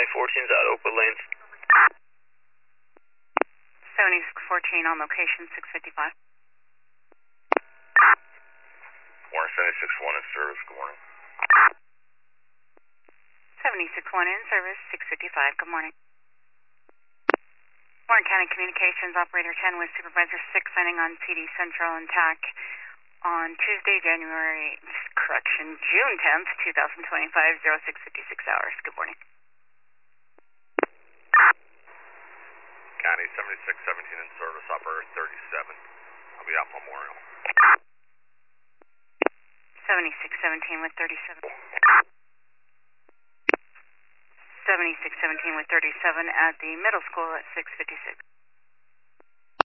I-14's out, Oakwood Lanes. 7614 on location, 655. Warren 761 in service, good morning. 761 in service, 655, good morning. Warren County Communications, Operator 10 with Supervisor 6 signing on PD Central and TAC on Tuesday, June 10th, 2025, 0656 hours. Good morning. County 7617 in service, operator 37. I'll be out Memorial. 7617 with 37. 7617 with 37 at the middle school at 656.